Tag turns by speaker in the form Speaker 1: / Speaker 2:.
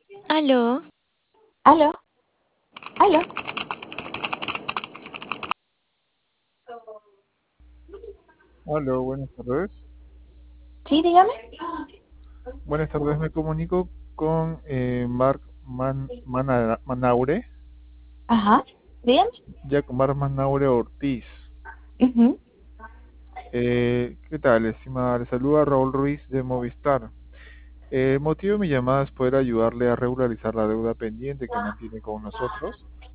Speaker 1: Aló,
Speaker 2: Aló, aló.
Speaker 3: Hola, buenas tardes.
Speaker 2: Sí, dígame.
Speaker 3: Buenas tardes, me comunico con Marc Manaure,
Speaker 2: Ajá, dígame.
Speaker 3: Marc Manaure Ortiz.
Speaker 2: Ujú.
Speaker 3: ¿Qué tal, estimada? Le saluda Raúl Ruiz de Movistar. El motivo de mi llamada es poder ayudarle a regularizar la deuda pendiente que mantiene con nosotros.